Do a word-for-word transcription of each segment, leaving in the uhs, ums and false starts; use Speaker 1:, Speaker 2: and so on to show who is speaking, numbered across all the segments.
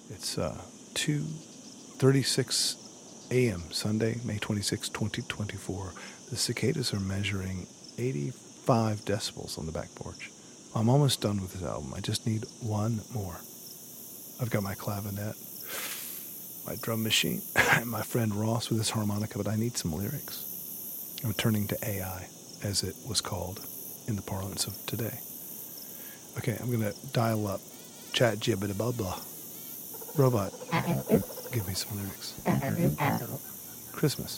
Speaker 1: It's uh, two thirty-six a.m. Sunday, May twenty-sixth, twenty twenty-four. The cicadas are measuring eighty-five decibels on the back porch. I'm almost done with this album. I just need one more. I've got my clavinet, my drum machine, and my friend Ross with his harmonica, but I need some lyrics. I'm turning to A I, as it was called in the parlance of today. Okay, I'm going to dial up chat jibbida blah blah. Robot, give me some lyrics. Christmas.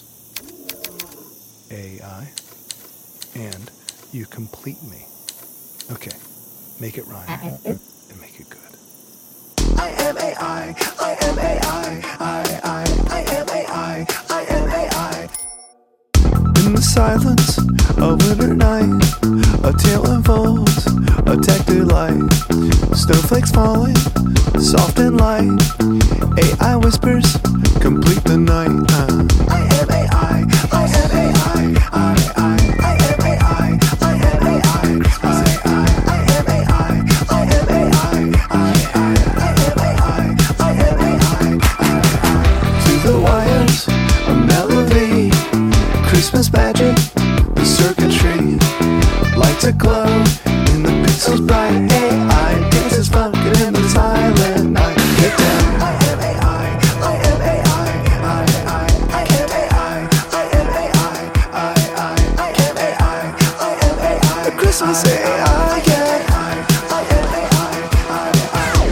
Speaker 1: A I. And you complete me. Okay, make it rhyme and make it good.
Speaker 2: I am A I, I am A I, I, I, I am A I, I am A I.
Speaker 1: In the silence of winter night, a tale unfolds, a tactile light. Snowflakes falling, soft and light. A I whispers, complete the night. Uh.
Speaker 2: I am A I, I am A I, I, I, I am A I, I am A I, I, I, I am A I, I am A I, I, I, I am A I, I am A I.
Speaker 1: To the wires, a melody, Christmas magic, the circuitry, lights aglow in the pixels bright. A I dances funkin' in the silent night. Get down.
Speaker 2: I am A I, I am A I, I, I, I am A I, I am A I, I, I, I am A I, I am A I.
Speaker 1: Christmas A I, yeah.
Speaker 2: I am A I, I, I.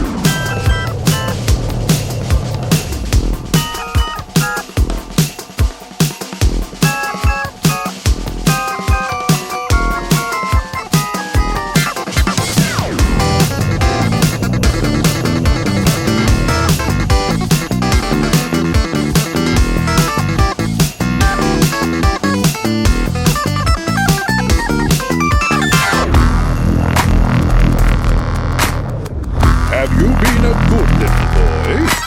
Speaker 3: Have you been a good little boy?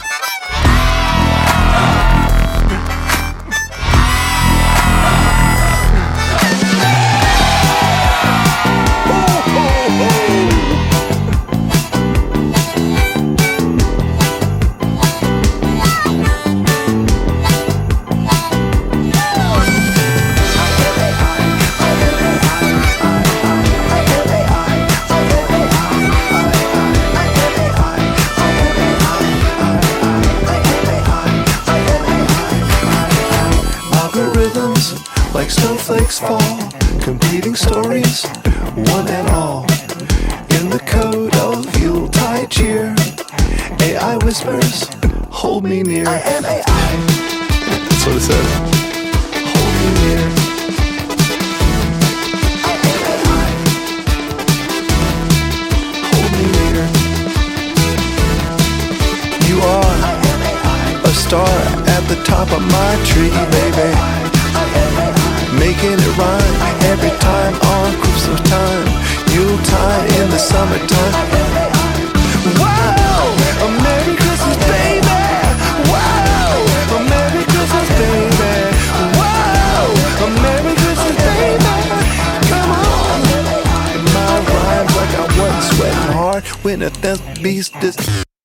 Speaker 3: Ho, ho, ho!
Speaker 1: Algorithms like snowflakes fall, completing stories, one and all. In the code of Yuletide cheer, A I whispers, hold me near.
Speaker 2: I am A I.
Speaker 1: That's what it says. Hold me near.
Speaker 2: I am A I.
Speaker 1: Hold me near. You are
Speaker 2: I am A I.
Speaker 1: a star at the top of my tree, baby.
Speaker 2: I am A I.
Speaker 1: Making it rhyme every time on Christmas time, Yuletide in the summertime. Wow, a Merry Christmas, baby. Wow, a Merry Christmas, baby. Wow, a Merry Christmas, baby. Come on. My rhymes like I wasn't sweating hard when a beast is.